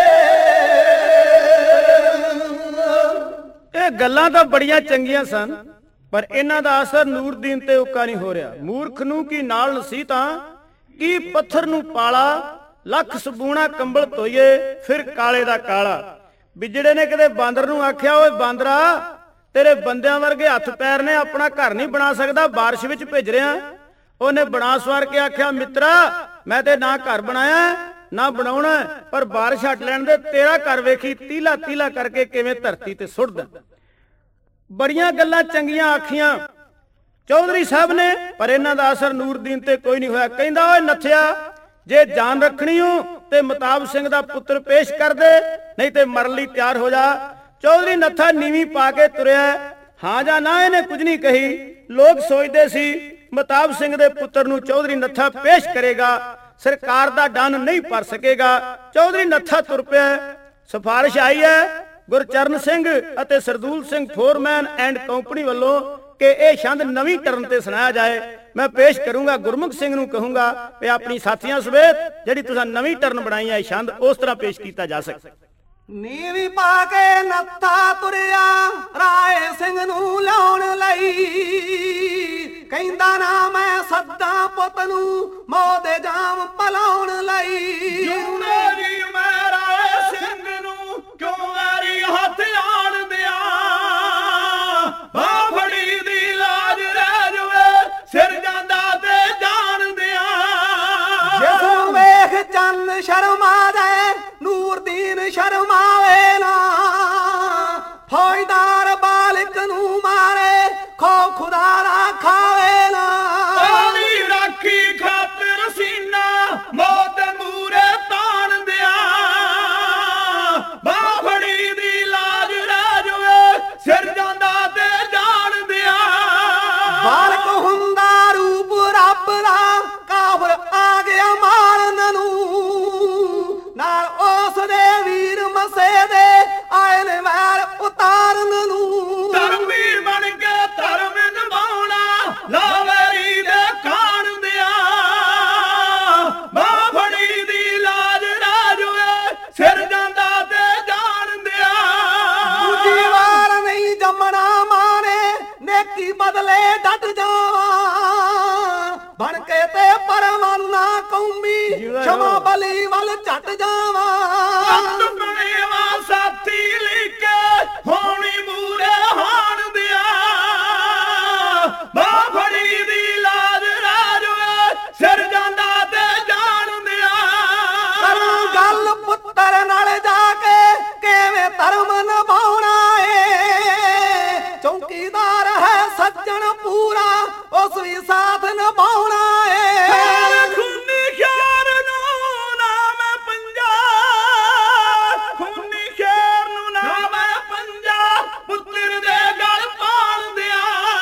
ਇਹ ਗੱਲਾਂ ਤਾਂ ਬੜੀਆਂ ਚੰਗੀਆਂ ਸਨ, ਪਰ ਇਹਨਾਂ ਦਾ ਅਸਰ ਨੂਰਦੀਨ ਤੇ ਉੱਕਾ ਨਹੀਂ ਹੋ ਰਿਹਾ। ਮੂਰਖ ਨੂੰ ਕੀ ਨਾਲ ਨਸੀ ਤਾਂ ਕੀ ਪੱਥਰ ਨੂੰ ਪਾਲਾ, ਲੱਖ ਸਬੂਣਾ ਕੰਬਲ ਧੋਈਏ ਫਿਰ ਕਾਲੇ ਦਾ ਕਾਲਾ। ਬਿਜੜੇ ਨੇ ਕਦੇ ਬਾਂਦਰ ਨੂੰ ਆਖਿਆ, ਓਏ ਬਾਂਦਰਾ ਤੇਰੇ ਬੰਦਿਆਂ ਵਰਗੇ ਹੱਥ ਪੈਰ ਨੇ, ਆਪਣਾ ਘਰ ਨਹੀਂ ਬਣਾ ਸਕਦਾ, ਬਾਰਿਸ਼ ਵਿੱਚ ਭਿੱਜ ਰਿਹਾ। ਉਹਨੇ ਬਣਾ ਸਵਾਰ ਕੇ ਆਖਿਆ, ਮਿੱਤਰਾ ਮੈਂ ਤੇ ਨਾ ਘਰ ਬਣਾਇਆ ਨਾ ਬਣਾਉਣਾ, ਪਰ ਬਾਰਿਸ਼ ਹਟ ਲੈਣ ਦੇ, ਤੇਰਾ ਘਰ ਵੇਖੀ ਤੀਲਾ ਤੀਲਾ ਕਰਕੇ ਕਿਵੇਂ ਧਰਤੀ ਤੇ ਸੁੱਟਦਾ। ਬੜੀਆਂ ਗੱਲਾਂ ਚੰਗੀਆਂ ਆਖੀਆਂ ਚੌਧਰੀ ਸਾਹਿਬ ਨੇ, ਪਰ ਇਹਨਾਂ ਦਾ ਅਸਰ ਨੂਰਦੀਨ ਤੇ ਕੋਈ ਨਹੀਂ ਹੋਇਆ। ਕਹਿੰਦਾ, ਓਏ ਨੱਥਿਆ ਜੇ ਜਾਨ ਰੱਖਣੀ ਹੋ ਤੇ ਮਤਾਬ ਸਿੰਘ ਦਾ ਪੁੱਤਰ ਪੇਸ਼ ਕਰ ਦੇ, ਨਹੀਂ ਤੇ ਮਰਨ ਲਈ ਤਿਆਰ ਹੋ ਜਾ। ਚੌਧਰੀ ਨੱਥਾ ਨੀਵੀਂ ਪਾ ਕੇ ਤੁਰਿਆ, ਹਾਂ ਜਾਂ ਨਾ ਇਹਨੇ ਕੁਝ ਨਹੀਂ ਕਹੀ। ਲੋਕ ਸੋਚਦੇ ਸੀ ਮਤਾਬ ਸਿੰਘ ਦੇ ਪੁੱਤਰ ਨੂੰ ਚੌਧਰੀ ਨੱਥਾ ਪੇਸ਼ ਕਰੇਗਾ, ਸਰਕਾਰ ਦਾ ਡੰਨ ਨਹੀਂ ਭਰ ਸਕੇਗਾ। ਚੌਧਰੀ ਨੱਥਾ ਤੁਰ ਪਿਆ। ਸਿਫਾਰਿਸ਼ ਆਈ ਹੈ ਗੁਰਚਰਨ ਸਿੰਘ ਅਤੇ Sardool Singh foreman and company ਵੱਲੋਂ ਕਿ ਇਹ ਛੰਦ ਨਵੀਂ ਟਰਨ ਤੇ ਸੁਣਾਇਆ ਜਾਏ। ਮੈਂ ਪੇਸ਼ ਕਰੂੰਗਾ, ਗੁਰਮੁਖ ਸਿੰਘ ਨੂੰ ਕਹੂੰਗਾ ਕਿ ਆਪਣੀ ਸਾਥੀਆਂ ਸਮੇਤ ਜਿਹੜੀ ਤੁਸੀਂ ਨਵੀਂ ਟਰਨ ਬਣਾਈ ਹੈ ਛੰਦ ਉਸ ਤਰ੍ਹਾਂ ਪੇਸ਼ ਕੀਤਾ ਜਾ ਸਕੇ। ਨੀਵੀਂ ਪਾ ਕੇ ਨੱਥਾ ਤੁਰਿਆ ਰਾਏ ਸਿੰਘ ਨੂੰ ਲਾਉਣ ਲਈ, ਕਹਿੰਦਾ ਨਾ ਮੈਂ ਸੱਦਾ ਪੁੱਤ ਨੂੰ ਮੌਤ ਦੇ ਜਾਮ ਪਲਾਉਣ ਲਈ। ਕਿਉਂ ਮੇਰੀ ਮੈਂ ਰਾਏ ਸਿੰਘ ਨੂੰ ਕਿਉਂ ਵਾਰੀ ਹੱਥ ਆਣ ਦਿਆਂ, ਬਾਹ ਫੜੀ ਦੀ ਲਾਜ ਰਹਿ ਜਵੇ ਸਿਰ ਜਾਂਦਾ ਤੇ ਜਾਣ ਦਿਆਂ। ਦੀਨ ਸ਼ਰਮਾ ਜਾਏ ਨੂਰ ਦੀਨ ਸ਼ਰਮਾਵੇ ਨਾ ਫੌਜਦਾਰ ਬਾਲਕ ਨੂੰ ਮਾਰੇ ਖੋ ਖੁਦਾ ਨਾ ਖਾਵੇ ਨਾ ਉਹਦੀ ਰਾਖੀ ਖਾਤਰ ਸੀਨਾ ਮੌਤ ਮੂਰੇ ਤਾਣ ਦਿਆ ਬਾਹ ਫੜੀ ਦੀ ਲਾਜ ਰਾਜ ਵੇ ਸਿਰ ਜਾਂਦਾ ਤੇ ਜਾਣ ਦਿਆ ਬਾਲਕ ਹੁੰਦਾ ਰੂਪ ਰੱਬ ਦਾ ਕਾਫਰ ਆ ਗਿਆ ਮਾਰਨ ਨੂੰ ਨਾਲ ਉਸ ਦੇ ਵੀਰ ਮਸੇ ਦੇ ਆਏ ਨੇ ਵੈਰ ਉਤਾਰਨ ਨੂੰ ਧਰਮੀ ਬਣ ਕੇ ਧਰਮ ਨਿਭਾਉਣਾ ਲਾਵੇਰੀ ਦੇ ਖਾਣ ਦਿਆ ਬਾਹ ਫੜੀ ਦੀ ਲਾਜ ਰਾਜ ਵੇ ਸਿਰ ਜਾਂਦਾ ਤੇ ਜਾਣ ਦਿਆ ਦੂਜੀ ਵਾਰ ਨਹੀਂ ਜੰਮਣਾ ਮਾਣੇ ਨੇਕੀ ਬਦਲੇ ਡਟ ਜਾਵਾਂ ਬਣ ਕੇ ਤੇ ਪਰਵਾਨ ਨਾ ਕੌਮੀ ਸ਼ਮਾ ਬਲੀ ਵੱਲ ਝਟ ਜਾਵਾਂ ਟੁਕੜੇਵਾ ਸਾਥੀ ਲਿਕੇ ਹੋਣੀ ਮੂਰੇ ਹਾਣ ਦਿਆ ਬਾਹ ਫੜੀ ਦੀ ਲਾਜ ਰਾਜ ਵੇ ਸਿਰ ਜਾਂਦਾ ਤੇ ਜਾਣ ਦਿਆ ਕਰਾਂ ਗੱਲ ਪੁੱਤਰ ਨਾਲ ਜਾ ਕੇ ਕਿਵੇਂ ਧਰਮ ਨਿਭਾਉਣਾ ਏ ਚੌਕੀਦਾਰ ਹੈ ਸੱਜਣ ਪੂਰਾ ਉਸ ਵੀ ਸਾਥ ਨਿਭਾਉਣਾ ਏ ਖੂਨੀ ਖਿਆਰ ਨੂੰ ਨਾ ਮੈਂ ਪੰਜਾ ਖੂਨੀ ਖਿਆਰ ਨੂੰ ਨਾ ਮੈਂ ਪੰਜਾ ਪੁੱਤਰ ਦੇ ਗਲ ਪਾਣ ਦਿਆ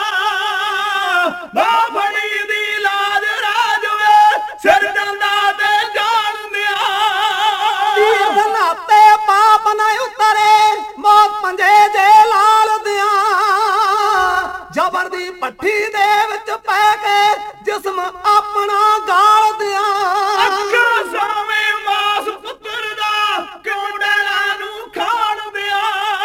ਬਾਹ ਫੜੀ ਦੀ ਲਾਜ ਰਾਜ ਵੇ ਸਿਰ ਜਾਂਦਾ ਤੇ ਜਾਣ ਦਿਆ ਤੀਰ ਨਾਤੇ ਪਾਪ ਨਾ ਉਤਰੇ ਮੌਤ ਪੰਜੇ ਜੇ ਲਾਲ ਦਿਆਂ ਜ਼ਬਰ ਦੀ ਪੱਠੀ ਦੇ ਵਿੱਚ ਪੈ ਕੇ ਜਿਸਮ ਆਪਣਾ ਗਾਲ ਦਿਆਂ ਅੱਖਾਂ ਸਾਵੇਂ ਮਾਸ ਪੁੱਤਰ ਦਾ ਕਿਉਂ ਡੈਣਾ ਨੂੰ ਖਾਣ ਦਿਆ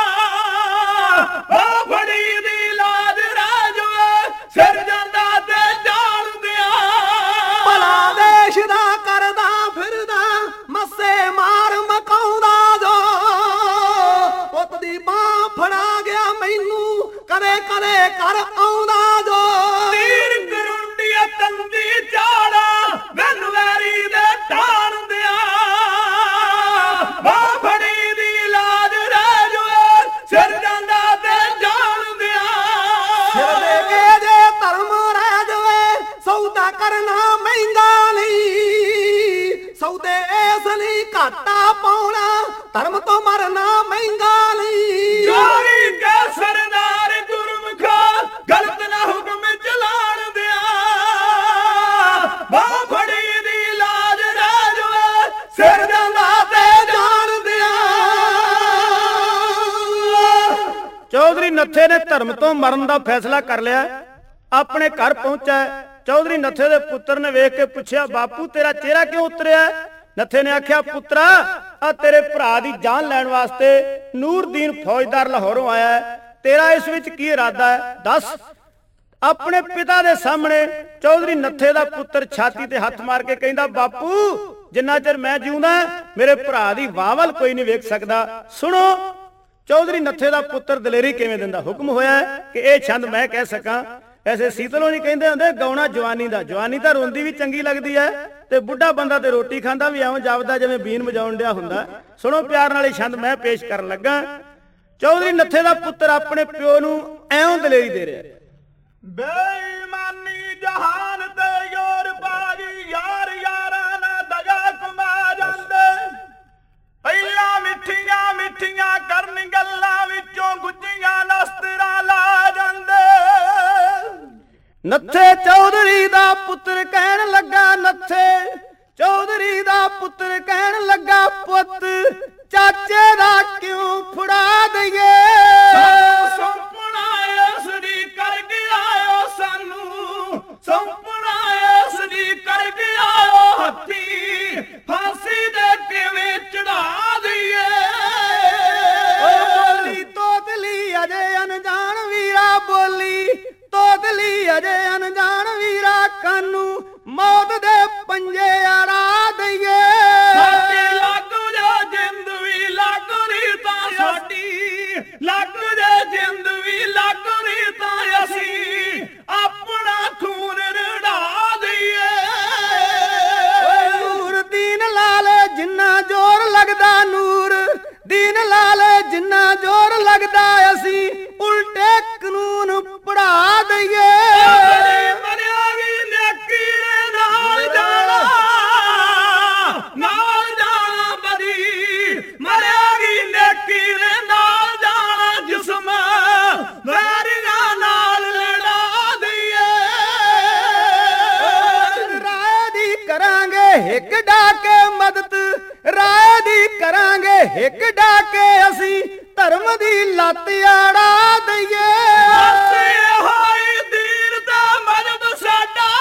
ਬਾਹ ਫੜੀ ਦੀ ਲਾਜ ਰਾਜ ਵੇ ਸਿਰ ਜਾਂਦਾ ਤੇ ਜਾਣ ਦਿਆ ਭਲਾ ਦੇਸ਼ ਦਾ ਕਰਦਾ ਫਿਰਦਾ ਮੱਸੇ ਮਾਰ ਮਕਾਉਂਦਾ ਜੋ ਪੁੱਤ ਦੀ ਬਾਹ ਫੜਾ ਗਿਆ ਮੈਨੂੰ ਕਦੇ ਕਦੇ ਕਰ ਆਉਂਦਾ ਜੋ ਤੀਰ ਕਰੁੰਡੀਆ ਤੰਦੀ ਝਾੜਾ ਵੈਨ ਵੈਰੀ ਦੇ ਟਾਣ ਦਿਆ ਬਾਹ ਫੜੀ ਦੀ ਲਾਜ ਰਾਜ ਵੇ ਸਿਰ ਜਾਂਦਾ ਤੇ ਜਾਣ ਦਿਆ ਸਿਰ ਦੇ ਕੇ ਜੇ ਧਰਮ ਰਹਿ ਜਾਵੇ ਸੌਦਾ ਕਰਨਾ ਮਹਿੰਗਾ ਨਹੀਂ ਸੌਦੇ ਇਸ ਲਈ ਘਾਟਾ ਪਾਉਣਾ ਧਰਮ ਤੋਂ ਮਰਨਾ ਮਹਿੰਗਾ ਨਹੀਂ ਚੋਰੀ ਕੇ ਸਰਦਾਰ ਗੁਰਮੁਖਾ ਗਲਤ ਨਾ ਹੁਕਮ ਚਲਾਣ ਦਿਆ ਬਾਹ ਫੜੀ ਦੀ ਲਾਜ ਰਾਜ ਵੇ ਸਿਰ ਜਾਂਦਾ ਤੇ ਜਾਣ ਦਿਆ ਚੌਧਰੀ ਨੱਥੇ ਨੇ ਧਰਮ ਤੋਂ ਮਰਨ ਦਾ ਫੈਸਲਾ ਕਰ ਲਿਆ। ਆਪਣੇ ਘਰ ਪਹੁੰਚਾ। ਚੌਧਰੀ ਨੱਥੇ ਦੇ ਪੁੱਤਰ ਨੇ ਵੇਖ ਕੇ ਪੁੱਛਿਆ, ਬਾਪੂ ਤੇਰਾ ਚਿਹਰਾ ਕਿਉਂ ਉਤਰਿਆ? ਨੱਥੇ ਨੇ ਆਖਿਆ, ਪੁੱਤਰਾ ਆ ਤੇਰੇ ਭਰਾ ਦੀ ਜਾਨ ਲੈਣ ਵਾਸਤੇ ਨੂਰਦੀਨ ਫੌਜਦਾਰ ਲਾਹੌਰੋਂ ਆਇਆ ਹੈ, ਤੇਰਾ ਇਸ ਵਿੱਚ ਕੀ ਇਰਾਦਾ ਹੈ ਦੱਸ। ਆਪਣੇ ਪਿਤਾ ਦੇ ਸਾਹਮਣੇ ਚੌਧਰੀ ਨੱਥੇ ਦਾ ਪੁੱਤਰ ਛਾਤੀ ਤੇ ਹੱਥ ਮਾਰ ਕੇ ਕਹਿੰਦਾ, ਬਾਪੂ ਜਿੰਨਾ ਚਿਰ ਮੈਂ ਜਿਉਂਦਾ ਮੇਰੇ ਭਰਾ ਦੀ ਵਾਹ ਵੱਲ ਕੋਈ ਨਹੀਂ ਵੇਖ ਸਕਦਾ। ਸੁਣੋ ਚੌਧਰੀ ਨੱਥੇ ਦਾ ਪੁੱਤਰ ਦਲੇਰੀ ਕਿਵੇਂ ਦਿੰਦਾ। ਹੁਕਮ ਹੋਇਆ ਕਿ ਇਹ ਛੰਦ ਮੈਂ ਕਹਿ ਸਕਾਂ। ਐਸੇ ਸੀਤਲੋਂ ਨਹੀਂ ਕਹਿੰਦੇ ਹੁੰਦੇ ਗਾਉਣਾ ਜਵਾਨੀ ਦਾ। ਜਵਾਨੀ ਤਾਂ ਰੋਂਦੀ ਵੀ ਚੰਗੀ ਲੱਗਦੀ ਹੈ ਤੇ ਬੁੱਢਾ ਬੰਦਾ ਤੇ ਰੋਟੀ ਖਾਂਦਾ ਵੀ ਐਵੇਂ ਜਾਪਦਾ ਜਿਵੇਂ ਬੀਨ ਵਜਾਉਣ ਡਿਆ ਹੁੰਦਾ। ਸੁਣੋ ਪਿਆਰ ਨਾਲ ਇਹ ਛੰਦ ਮੈਂ ਪੇਸ਼ ਕਰਨ ਲੱਗਾ। ਚੌਧਰੀ ਨੱਥੇ ਦਾ ਪੁੱਤਰ ਆਪਣੇ ਪਿਓ ਨੂੰ ਐਵੇਂ ਦਲੇਰੀ ਦੇ ਰਿਹਾ। ਬੇਈਮਾਨੀ ਜਹਾਨ ਤੇ ਯਾਰ ਬਾਗੀ ਯਾਰ ਯਾਰਾਂ ਨਾ ਦਗਾ ਕਮਾ ਜਾਂਦੇ। ਪਹਿਲਾਂ ਮਿੱਠੀਆਂ ਮਿੱਠੀਆਂ ਕਰਨ ਗੱਲਾਂ ਵਿੱਚੋਂ ਗੁੱਜੀਆਂ ਨਸਤਰਾਂ ਲਾ ਜਾਂਦੇ। ਨੱਥੇ ਚੌਧਰੀ ਦਾ ਪੁੱਤਰ ਕਹਿਣ ਲੱਗਾ, ਨੱਥੇ ਚੌਧਰੀ ਦਾ ਪੁੱਤਰ ਕਹਿਣ ਲੱਗਾ, ਪੁੱਤ ਚਾਚੇ ਦਾ ਕਿਉਂ ਫੜਾ ਦਈਏ। ਸੌਂਪਣਾ ਇਸ ਦੀ ਕਰ ਗਿਆ ਓ ਸਾਨੂੰ, ਸੌਂਪਣਾ ਲੱਗਦਾ ਨੂਰ ਦੀਨ ਲਾਲ ਜਿੰਨਾ ਜ਼ੋਰ ਲੱਗਦਾ ਅਸੀਂ ਉਲਟੇ ਕਾਨੂੰਨ ਪੜਾ ਦਈਏ ਮਰਿਆ ਵੀ ਨੇਕੀ ਨਾਲ ਜਾਣਾ ਨਾਲ ਜਾਣਾ ਬਦੀ ਮਰਿਆ ਵੀ ਨੇਕੀ ਨਾਲ ਜਾਣਾ ਜਿਸਮ ਵੈਰੀਆਂ ਨਾਲ ਲੜਾ ਦਈਏ ਰਾਏ ਦੀ ਕਰਾਂਗੇ ਹਿੱਕ ਡਾਕੇ ਮਦਦ ਰਾਏ ਦੀ ਕਰਾਂਗੇ ਹਿੱਕ ਡਾਕੇ ਅਸੀਂ ਧਰਮ ਦੀ ਲੱਤ ਆੜਾ ਦਈਏ ਹਾਈ ਦੀਨ ਦਾ ਮਦਦ ਸਾਡਾ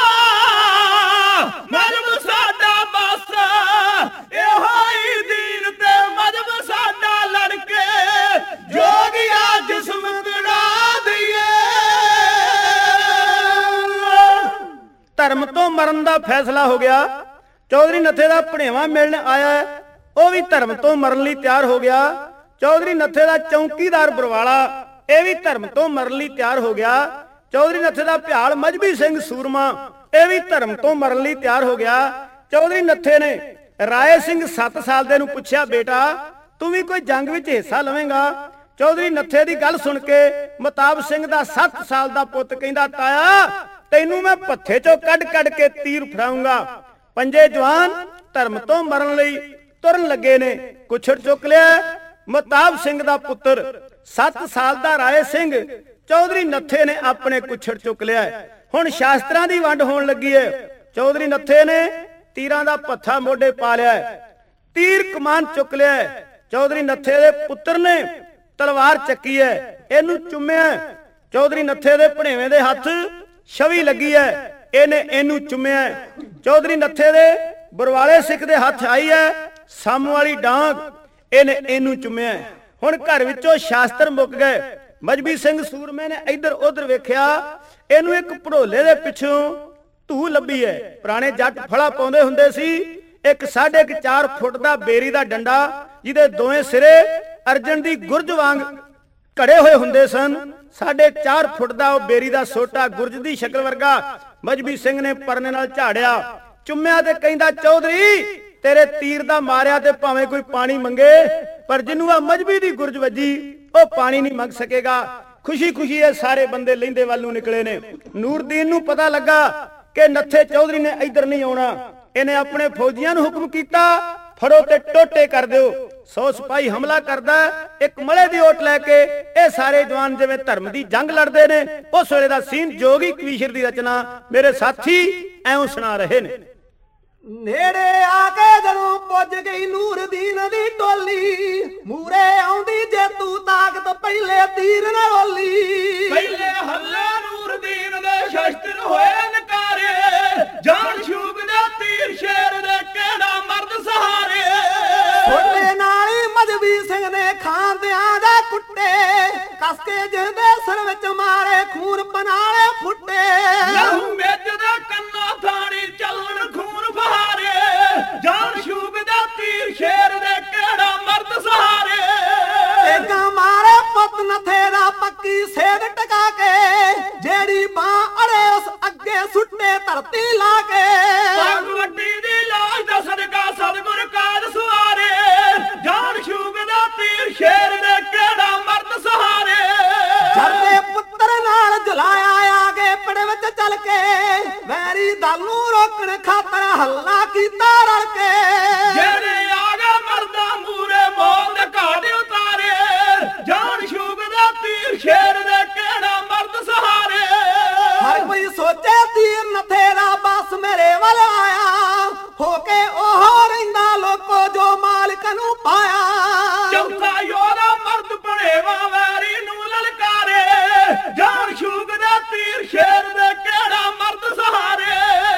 ਮਦਦ ਸਾਡਾ ਬਸ ਇਹ ਹਾਈ ਦੀਨ ਤੇ ਮਦਦ ਸਾਡਾ ਲੜ ਕੇ ਜੋਗਿਆ ਜਿਸਮ ਕੜਾ ਦਈਏ ਧਰਮ ਤੋਂ ਮਰਨ ਦਾ ਫੈਸਲਾ ਹੋ ਗਿਆ। ਚੌਧਰੀ ਨੱਥੇ ਦਾ ਭਣੇਵਾ ਮਿਲਣ ਆਇਆ, ਉਹ ਵੀ ਧਰਮ ਤੋਂ ਮਰਨ ਲਈ ਤਿਆਰ ਹੋ ਗਿਆ। ਚੌਧਰੀ ਨੱਥੇ ਦਾ ਚੌਂਕੀਦਾਰ ਬਰਵਾਲਾ ਇਹ ਵੀ ਧਰਮ ਤੋਂ ਮਰਨ ਲਈ ਤਿਆਰ ਹੋ ਗਿਆ। ਚੌਧਰੀ ਨੱਥੇ ਦਾ ਭਿਆਲ ਮਜਬੀ ਸਿੰਘ ਸੂਰਮਾ ਇਹ ਵੀ ਧਰਮ ਤੋਂ ਮਰਨ ਲਈ ਤਿਆਰ ਹੋ ਗਿਆ। ਚੌਧਰੀ ਨੱਥੇ ਨੇ ਰਾਏ ਸਿੰਘ ਸੱਤ ਸਾਲ ਦੇ ਨੂੰ ਪੁੱਛਿਆ, ਬੇਟਾ ਤੂੰ ਵੀ ਕੋਈ ਜੰਗ ਵਿੱਚ ਹਿੱਸਾ ਲਵੇਂਗਾ? ਚੌਧਰੀ ਨੱਥੇ ਦੀ ਗੱਲ ਸੁਣ ਕੇ ਮਤਾਬ ਸਿੰਘ ਦਾ ਸੱਤ ਸਾਲ ਦਾ ਪੁੱਤ ਕਹਿੰਦਾ, ਤਾਇਆ ਤੈਨੂੰ ਮੈਂ ਪੱਥੇ ਚੋਂ ਕੱਢ ਕੱਢ ਕੇ ਤੀਰ ਫੜਾਉਂਗਾ। ਪੰਜੇ ਜਵਾਨ ਧਰਮ ਤੋਂ ਮਰਨ ਲਈ ਤੁਰਨ ਲੱਗੇ ਨੇ। ਕੁਛੜ ਚੁੱਕ ਲਿਆ ਮਤਾਬ ਸਿੰਘ ਦਾ ਪੁੱਤਰ ਸੱਤ ਸਾਲ ਦਾ ਰਾਏ ਸਿੰਘ। ਚੌਧਰੀ ਨੱਥੇ ਨੇ ਆਪਣੇ ਕੁਛੜ ਚੁੱਕ ਲਿਆ। ਹੁਣ ਸ਼ਾਸਤਰਾਂ ਦੀ ਵੰਡ ਹੋਣ ਲੱਗੀ ਹੈ। ਚੌਧਰੀ ਨੱਥੇ ਨੇ ਤੀਰਾਂ ਦਾ ਪੱਥਾ ਮੋਢੇ ਪਾ ਲਿਆ, ਤੀਰ ਕਮਾਨ ਚੁੱਕ ਲਿਆ। ਚੌਧਰੀ ਨੱਥੇ ਦੇ ਪੁੱਤਰ ਨੇ ਤਲਵਾਰ ਚੱਕੀ ਹੈ, ਇਹਨੂੰ ਚੁੰਮਿਆ। ਚੌਧਰੀ ਨੱਥੇ ਦੇ ਭਣੇਵੇਂ ਦੇ ਹੱਥ ਛਵੀ ਲੱਗੀ ਹੈ, ਇਹਨੇ ਇਹਨੂੰ ਚੁੰਮਿਆ। ਚੌਧਰੀ ਨੱਥੇ ਦੇ ਬਰਵਾਲੇ ਸਿੱਖ ਦੇ ਹੱਥ ਆਈ ਹੈ ਸਾਮ ਵਾਲੀ ਡਾਂਗ, ਇਹਨੇ ਇਹਨੂੰ ਚੁੰਮਿਆ। ਹੁਣ ਘਰ ਵਿੱਚੋਂ ਸ਼ਾਸਤਰ ਮੁੱਕ ਗਏ। ਮਜਬੀ ਸਿੰਘ ਸੂਰਮੇ ਨੇ ਇੱਧਰ ਉੱਧਰ ਵੇਖਿਆ, ਇਹਨੂੰ ਇੱਕ ਭੜੋਲੇ ਦੇ ਪਿੱਛੋਂ ਧੂ ਲੱਭੀ ਹੈ। ਪੁਰਾਣੇ ਜੱਟ ਫਲਾ ਪਾਉਂਦੇ ਹੁੰਦੇ ਸੀ, ਇੱਕ ਸਾਢੇ ਕੁ ਚਾਰ ਫੁੱਟ ਦਾ ਬੇਰੀ ਦਾ ਡੰਡਾ ਜਿਹਦੇ ਦੋਵੇਂ ਸਿਰੇ ਅਰਜਨ ਦੀ ਗੁਰਜ ਵਾਂਗ ਘੜੇ ਹੋਏ ਹੁੰਦੇ ਸਨ। ਸਾਢੇ ਚਾਰ ਫੁੱਟ ਦਾ ਉਹ ਬੇਰੀ ਦਾ ਸੋਟਾ ਗੁਰਜ ਦੀ ਸ਼ਕਲ ਵਰਗਾ ਮਜਬੀ ਸਿੰਘ ਨੇ ਪਰਨੇ ਨਾਲ ਝਾੜਿਆ, ਚੁੰਮਿਆ ਤੇ ਕਹਿੰਦਾ, ਚੌਧਰੀ ਤੇਰੇ ਤੀਰ ਦਾ ਮਾਰਿਆ ਤੇ ਭਾਵੇਂ ਕੋਈ ਪਾਣੀ ਮੰਗੇ, ਪਰ ਜਿਹਨੂੰ ਆ ਮਜਬੀ ਦੀ ਗੁਰਜ ਵੱਜੀ ਉਹ ਪਾਣੀ ਨਹੀਂ ਮੰਗ ਸਕੇਗਾ। ਖੁਸ਼ੀ ਖੁਸ਼ੀ ਇਹ ਸਾਰੇ ਬੰਦੇ ਲਹਿੰਦੇ ਵੱਲ ਨੂੰ ਨਿਕਲੇ ਨੇ। ਨੂਰਦੀਨ ਨੂੰ ਪਤਾ ਲੱਗਾ ਕਿ ਨੱਥੇ ਚੌਧਰੀ ਨੇ ਇੱਧਰ ਨਹੀਂ ਆਉਣਾ। ਇਹਨੇ ਆਪਣੇ ਫੌਜੀਆਂ ਨੂੰ ਹੁਕਮ ਕੀਤਾ, ਫੜੋ ਤੇ ਟੋਟੇ ਕਰ ਦਿਓ। ਸੌ ਸਿਪਾਹੀ ਹਮਲਾ ਕਰਦਾ, ਇੱਕ ਮਲੇ ਦੀ ਓਟ ਲੈ ਕੇ ਇਹ ਸਾਰੇ ਜਵਾਨ ਜਿਵੇਂ ਧਰਮ ਦੀ ਜੰਗ ਲੜਦੇ ਨੇ ਉਸ ਵੇਲੇ ਦਾ ਸੀਨ ਜੋਗੀ ਕਵੀਸ਼ਰ ਦੀ ਰਚਨਾ ਮੇਰੇ ਸਾਥੀ ਐਉਂ ਸੁਣਾ ਰਹੇ ਨੇ। ਨੇੜੇ ਆ ਕੇ ਜਦੋਂ ਪੁੱਜ ਗਈ ਨੂਰਦੀਨ ਦੀ ਟੋਲੀ, ਮੂਰੇ ਆਉਂਦੀ ਜੇ ਤੂੰ ਤਾਕਤ ਪਹਿਲੇ ਤੀਰ ਨਾ ਰੋਲੀ। ਪਹਿਲੇ ਹੱਲੇ ਨੂਰਦੀਨ ਦੇ ਸ਼ਸਤਰ ਹੋਏ ਨਕਾਰੇ, ਜਾਨ ਸ਼ੂਬ ਦਾ ਤੀਰ ਸ਼ੇਰ ਦੇ ਕਿਹੜਾ ਮਰਦ ਸਹਾਰੇ। ਛੋਟੇ ਨਾਲ ਹੀ ਮਜਬੀ ਸਿੰਘ ਨੇ ਖਾਂਦਿਆਂ ਦਾ ਕੁੱਟੇ, ਕਸ ਕੇ ਜਿਹਦੇ ਸਿਰ ਵਿੱਚ ਮਾਰੇ ਖੂਨ ਪਨਾਲੇ ਫੁੱਟੇ। ਲਹੂ ਮੇਜ ਦਾ ਕੰਨਾ ਥਾਣੀ ਚੱਲਣ ਖੂਨ ਬਹਾਰੇ, ਜਾਨ ਸ਼ੂਬ ਦਾ ਤੀਰ ਸ਼ੇਰ ਦੇ ਕਿਹੜਾ ਮਰਦ ਸਹਾਰੇ। ਏਗਾ ਮਾਰੇ ਪੁੱਤ ਨੱਥੇ ਦਾ ਪੱਕੀ ਸੇਧ ਟਕਾ ਕੇ, ਜਿਹੜੀ ਬਾਹ ਅੜੇ ਉਸ ਅੱਗੇ ਸੁੱਟੇ ਧਰਤੀ ਲਾ ਕੇ। ਪੱਗ ਵੱਡੀ ਦੀ ਲਾਜ ਦਾ ਸਦਕਾ ਸਤਿਗੁਰ ਕਾਜ ਸੁਆਰੇ, ਜਾਨ ਸ਼ੂਬ ਦਾ ਤੀਰ ਸ਼ੇਰ ਦੇ ਕਿਹੜਾ ਮਰਦ ਸਹਾਰੇ। ਜਰਦੇ ਪੁੱਤਰ ਨਾਲ ਜਲਾਇਆ ਆਗੇ ਪੜ ਵਿੱਚ ਚੱਲ ਕੇ, ਵੈਰੀ ਦਲ ਨੂੰ ਰੋਕਣ ਖਾਤਰ ਹੱਲਾ ਕੀਤਾ ਰਲ ਕੇ। ਜਿਹੜੇ ਆਗਾ ਮਰਦਾ ਮੂਰੇ ਮੌਤ ਦੇ ਘਾਟ ਉਤਾਰੇ, ਜਾਨ ਸ਼ੂਬ ਦਾ ਤੀਰ ਸ਼ੇਰ ਦੇ ਕਿਹੜਾ ਮਰਦ ਸਹਾਰੇ। ਹਰ ਕੋਈ ਸੋਚੇ ਤੀਰ ਨੱਥੇ ਦਾ ਬਸ ਮੇਰੇ ਵੱਲ ਆਇਆ, ਹੋ ਕੇ ਉਹ ਰਹਿੰਦਾ ਲੋਕੋ ਜੋ ਮਾਲਕ ਨੂੰ ਪਾਇਆ। ਚੌਥਾ ਯੋਧਾ ਮਰਦ ਭਣੇਵਾ ਵੈਰੀ ਨੂੰ ਲਲਕਾਰੇ, ਜਾਨ ਸ਼ੂਬ ਦਾ ਤੀਰ ਸ਼ੇਰ ਦੇ ਕਿਹੜਾ ਮਰਦ ਸਹਾਰੇ।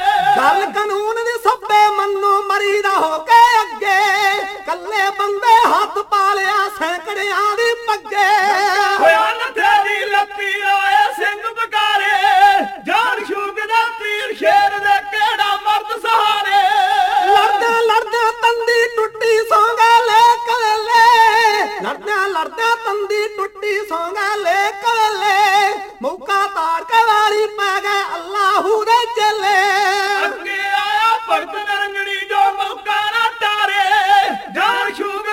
ਗੱਲ ਕਾਨੂੰਨ ਦੀ ਸੱਬੇ ਮੰਨੋ ਮਰੀ ਦਾ ਹੋ ਕੇ ਅੱਗੇ, ਕੱਲੇ ਬੰਦੇ ਹੱਥ ਪਾ ਲਿਆ ਸੈਂਕੜਿਆਂ ਦੀ ਪੱਗੇ। ਹੋਇਆ ਨੱਥੇ ਦੀ ਲੱਤੀ ਆਏ ਸਿੰਘ ਬਕਾਰੇ, ਜਾਨ ਸ਼ੂਬ ਦਾ ਤੀਰ ਸ਼ੇਰ ਦੇ ਕਿਹੜਾ ਮਰਦ ਸਹਾਰੇ। ਲੜਦੇ ਲੜਦੇ ਤੰਦੀ ਟੁੱਟੀ ਸੌਂਗਾ ਲੈ ਕਲੇ, ਲੜਦਿਆਂ ਲੜਦਿਆਂ ਤੰਦੀ ਟੁੱਟੀ ਸੌਂਗਾ ਲੈ ਕਲੇ। ਮੌਕਾ ਤਾੜ ਕੇ ਵਾਰੀ ਪੈ ਗਏ ਅੱਲਾਹੂ ਦੇ ਚੇਲੇ। ਅੱਗੇ ਆਇਆ ਭਗਤ ਨਰੰਗਣੀ ਜੋ ਮੌਕਾ ਨਾ ਟਾਰੇ, ਜਾਨ ਸ਼ੂਬ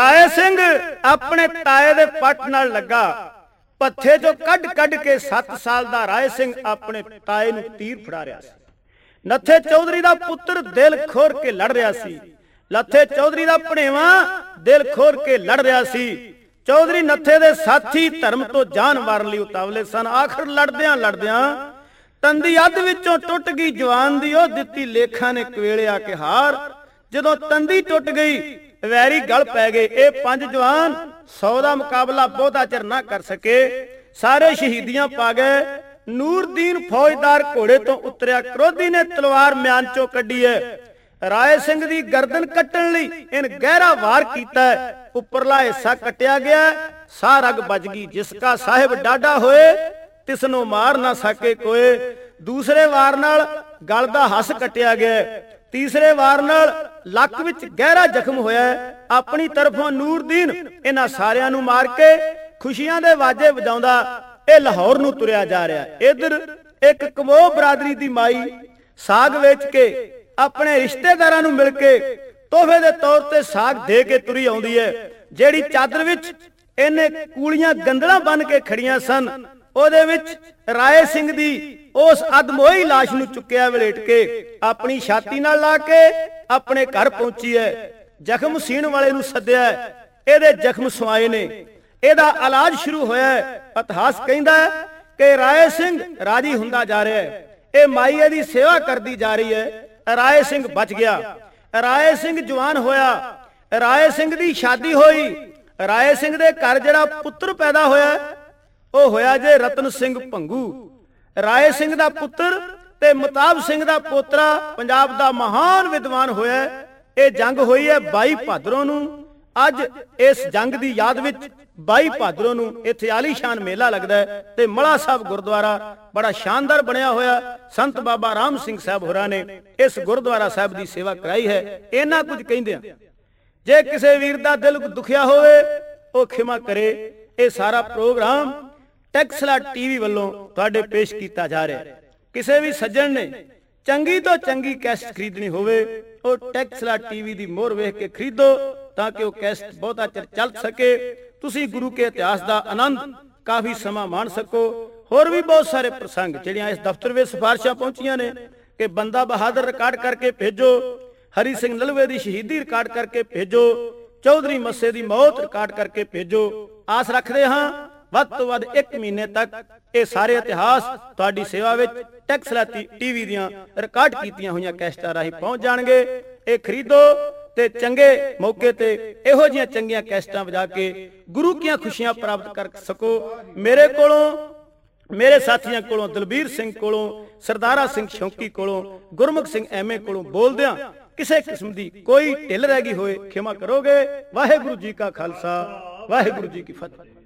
ਰਾਏ ਸਿੰਘ ਆਪਣੇ ਤਾਏ ਦੇ ਪੱਟ ਨਾਲ ਲੱਗਾ, ਪੱਥੇ ਚੋਂ ਕੱਢ ਕੱਢ ਕੇ ਸੱਤ ਸਾਲ ਦਾ ਰਾਏ ਸਿੰਘ ਆਪਣੇ ਤਾਏ ਨੂੰ ਤੀਰ ਫੜਾ ਰਿਹਾ ਸੀ। ਨੱਥੇ ਚੌਧਰੀ ਦਾ ਪੁੱਤਰ ਦਿਲ ਖੋਰ ਕੇ ਲੜ ਰਿਹਾ ਸੀ। ਲੱਥੇ ਚੌਧਰੀ ਦਾ ਭਣੇਵਾ ਦਿਲ ਖੋਰ ਕੇ ਲੜ ਰਿਹਾ ਸੀ। ਚੌਧਰੀ ਨੱਥੇ ਦੇ ਸਾਥੀ ਧਰਮ ਤੋਂ ਜਾਨ ਮਾਰਨ ਲਈ ਉਤਾਵਲੇ ਸਨ। ਆਖਰ ਲੜਦਿਆਂ ਲੜਦਿਆਂ ਤੰਦੀ ਅੱਧ ਵਿੱਚੋਂ ਟੁੱਟ ਗਈ ਜਵਾਨ ਦੀ, ਉਹ ਦਿੱਤੀ ਲੇਖਾਂ ਨੇ ਕਵੇਲਿਆ ਕੇ ਹਾਰ। ਜਦੋਂ ਤੰਦੀ ਟੁੱਟ ਗਈ ਵੈਰੀ ਗਲ ਪੈ ਗਏ। ਇਹ ਪੰਜ ਜਵਾਨ ਸੌ ਦਾ ਮੁਕਾਬਲਾ ਬਹੁਤਾ ਚਿਰ ਨਾ ਕਰ ਸਕੇ, ਸਾਰੇ ਸ਼ਹੀਦੀਆਂ ਪਾ ਗਏ। ਨੂਰਦੀਨ ਫੌਜਦਾਰ ਘੋੜੇ ਤੋਂ ਉਤਰਿਆ, ਕਰੋਧੀ ਨੇ ਤਲਵਾਰ ਮਿਆਨ ਚੋਂ ਕੱਢੀ ਹੈ। ਰਾਏ ਸਿੰਘ ਦੀ ਗਰਦਨ ਕੱਟਣ ਲਈ ਇਹਨ ਗਹਿਰਾ ਵਾਰ ਕੀਤਾ, ਉੱਪਰਲਾ ਹਿੱਸਾ ਕੱਟਿਆ ਗਿਆ, ਸਾਹ ਰਗ ਵੱਜ ਗਈ। ਜਿਸਕਾ ਸਾਹਿਬ ਡਾਢਾ ਹੋਏ ਤਿਸਨੂੰ ਮਾਰ ਨਾ ਸਕੇ ਕੋਏ। ਦੂਸਰੇ ਵਾਰ ਨਾਲ ਗਲ ਦਾ ਹੱਸ ਕੱਟਿਆ ਗਿਆ। ਤੀਸਰੇ ਵਾਰ ਨਾਲ ਲੱਕ ਵਿੱਚ ਗਹਿਰਾ ਜ਼ਖਮ ਹੋਇਆ। ਆਪਣੀ ਤਰਫੋਂ ਨੂਰਦੀਨ ਇਹਨਾਂ ਸਾਰਿਆਂ ਨੂੰ ਮਾਰ ਕੇ ਖੁਸ਼ੀਆਂ ਦੇ ਵਾਜੇ ਵਜਾਉਂਦਾ ਇਹ ਲਾਹੌਰ ਨੂੰ ਤੁਰਿਆ ਜਾ ਰਿਹਾ। ਇਧਰ ਇੱਕ ਕਮੋ ਬਰਾਦਰੀ ਦੀ ਮਾਈ ਸਾਗ ਵੇਚ ਕੇ ਆਪਣੇ ਰਿਸ਼ਤੇਦਾਰਾਂ ਨੂੰ ਮਿਲ ਕੇ ਤੋਹਫੇ ਦੇ ਤੌਰ ਤੇ ਸਾਗ ਦੇ ਕੇ ਤੁਰੀ ਆਉਂਦੀ ਹੈ। ਜਿਹੜੀ ਚਾਦਰ ਵਿੱਚ ਇਹਨੇ ਕੂਲੀਆਂ ਗੰਦਲਾਂ ਬੰਨ ਕੇ ਖੜੀਆਂ ਸਨ, ਉਹਦੇ ਵਿੱਚ ਰਾਏ ਸਿੰਘ ਦੀ ਉਸ ਅਦਮੋਈ ਲਾਸ਼ ਨੂੰ ਚੁੱਕਿਆ ਵਲੇਟ ਕੇ ਆਪਣੀ ਛਾਤੀ ਨਾਲ ਲਾ ਕੇ ਆਪਣੇ ਘਰ ਪਹੁੰਚੀ ਹੈ। ਜ਼ਖਮ ਸੀਣ ਵਾਲੇ ਨੂੰ ਸੱਦਿਆ, ਇਹਦੇ ਜ਼ਖਮ ਸਵਾਏ ਨੇ, ਇਹਦਾ ਇਲਾਜ ਸ਼ੁਰੂ ਹੋਇਆ। ਇਤਿਹਾਸ ਕਹਿੰਦਾ ਕਿ ਰਾਏ ਸਿੰਘ ਰਾਜੀ ਹੁੰਦਾ ਜਾ ਰਿਹਾ ਹੈ। ਇਹ ਮਾਈ ਇਹਦੀ ਸੇਵਾ ਕਰਦੀ ਜਾ ਰਹੀ ਹੈ। ਰਾਏ ਸਿੰਘ ਬਚ ਗਿਆ। ਰਾਏ ਸਿੰਘ ਜਵਾਨ ਹੋਇਆ। ਰਾਏ ਸਿੰਘ ਦੀ ਸ਼ਾਦੀ ਹੋਈ। ਰਾਏ ਸਿੰਘ ਦੇ ਘਰ ਜਿਹੜਾ ਪੁੱਤਰ ਪੈਦਾ ਹੋਇਆ ਉਹ ਹੋਇਆ ਜੇ ਰਤਨ ਸਿੰਘ ਭੰਗੂ। ਰਾਏ ਸਿੰਘ ਦਾ ਪੁੱਤਰ ਤੇ ਮਤਾਬ ਸਿੰਘ ਦਾ ਪੋਤਰਾ ਪੰਜਾਬ ਦਾ ਮਹਾਨ ਵਿਦਵਾਨ ਹੋਇਆ। ਇਹ ਜੰਗ ਹੋਈ ਹੈ ਬਾਈ ਭਾਦਰੋਂ ਨੂੰ। ਅੱਜ ਇਸ ਜੰਗ ਦੀ ਯਾਦ ਵਿੱਚ ਬਾਈ ਭਾਦਰੋਂ ਨੂੰ ਇੱਥੇ ਆਲੀਸ਼ਾਨ ਮੇਲਾ ਲੱਗਦਾ ਹੈ ਤੇ ਮਲਾ ਸਾਹਿਬ ਗੁਰਦੁਆਰਾ ਬੜਾ ਸ਼ਾਨਦਾਰ ਬਣਿਆ ਹੋਇਆ। ਸੰਤ ਬਾਬਾ ਰਾਮ ਸਿੰਘ ਸਾਹਿਬ ਹੋਰਾਂ ਨੇ ਇਸ ਗੁਰਦੁਆਰਾ ਸਾਹਿਬ ਦੀ ਸੇਵਾ ਕਰਾਈ ਹੈ। ਇਹਨਾਂ ਕੁਝ ਕਹਿੰਦੇ ਆ, ਜੇ ਕਿਸੇ ਵੀਰ ਦਾ ਦਿਲ ਦੁਖਿਆ ਹੋਵੇ ਉਹ ਖਿਮਾ ਕਰੇ। ਇਹ ਸਾਰਾ ਪ੍ਰੋਗਰਾਮ ਟੈਕਸਲਾ ਟੀਵੀ ਵੱਲੋਂ ਤੁਹਾਡੇ ਪੇਸ਼ ਕੀਤਾ ਜਾ ਰਿਹਾ ਹੈ। ਕਿਸੇ ਵੀ ਸੱਜਣ ਨੇ ਚੰਗੀ ਤੋਂ ਚੰਗੀ ਕੈਸਟ ਖਰੀਦਣੀ ਹੋਵੇ ਉਹ ਟੈਕਸਲਾ ਟੀਵੀ ਦੀ ਮੋਹਰ ਵੇਖ ਕੇ ਖਰੀਦੋ ਤਾਂ ਕਿ ਉਹ ਕੈਸਟ ਬਹੁਤਾ ਚਿਰ ਚੱਲ ਸਕੇ। ਤੁਸੀਂ ਗੁਰੂ ਕੇ ਇਤਿਹਾਸ ਦਾ ਆਨੰਦ ਕਾਫੀ ਸਮਾਂ ਮਾਣ ਸਕੋ। ਹੋਰ ਵੀ ਬਹੁਤ ਸਾਰੇ ਪ੍ਰਸੰਗ ਜਿਹੜੀਆਂ ਇਸ ਦਫ਼ਤਰ ਵਿੱਚ ਸਿਫਾਰਿਸ਼ਾਂ ਪਹੁੰਚੀਆਂ ਨੇ ਕਿ ਬੰਦਾ ਬਹਾਦਰ ਰਿਕਾਰਡ ਕਰਕੇ ਭੇਜੋ, ਹਰੀ ਸਿੰਘ ਨਲਵੇ ਦੀ ਸ਼ਹੀਦੀ ਰਿਕਾਰਡ ਕਰਕੇ ਭੇਜੋ, ਚੌਧਰੀ ਮੱਸੇ ਦੀ ਮੌਤ ਰਿਕਾਰਡ ਕਰਕੇ ਭੇਜੋ। ਆਸ ਰੱਖਦੇ ਹਾਂ ਵੱਧ ਤੋਂ ਵੱਧ ਇੱਕ ਮਹੀਨੇ ਤੱਕ ਇਹ ਸਾਰੇ ਇਤਿਹਾਸ ਤੁਹਾਡੀ ਸੇਵਾ ਵਿੱਚ ਟੈਕਸਲਾ ਟੀਵੀ ਦੀਆਂ ਰਿਕਾਰਡ ਕੀਤੀਆਂ ਹੋਈਆਂ ਕੈਸਟਾਂ ਰਾਹੀਂ ਪਹੁੰਚ ਜਾਣਗੇ। ਇਹ ਖਰੀਦੋ ਤੇ ਚੰਗੇ ਮੌਕੇ ਤੇ ਇਹੋ ਜਿਹੀਆਂ ਚੰਗੀਆਂ ਕੈਸਟਾਂ ਵਜਾ ਕੇ ਗੁਰੂ ਦੀਆਂ ਖੁਸ਼ੀਆਂ ਪ੍ਰਾਪਤ ਕਰ ਸਕੋ। ਮੇਰੇ ਕੋਲੋਂ, ਮੇਰੇ ਸਾਥੀਆਂ ਕੋਲੋਂ, ਦਲਬੀਰ ਸਿੰਘ ਕੋਲੋਂ, ਸਰਦਾਰਾ ਸਿੰਘ ਸ਼ੌਂਕੀ ਕੋਲੋਂ, ਗੁਰਮੁਖ ਸਿੰਘ ਐਮਏ ਕੋਲੋਂ ਬੋਲਦਿਆਂ ਕਿਸੇ ਕਿਸਮ ਦੀ ਕੋਈ ਢਿੱਲ ਰਹਿ ਗਈ ਹੋਏ ਖਿਮਾ ਕਰੋਗੇ। ਵਾਹਿਗੁਰੂ ਜੀ ਕਾ ਖਾਲਸਾ, ਵਾਹਿਗੁਰੂ ਜੀ ਕੀ ਫਤਿਹ।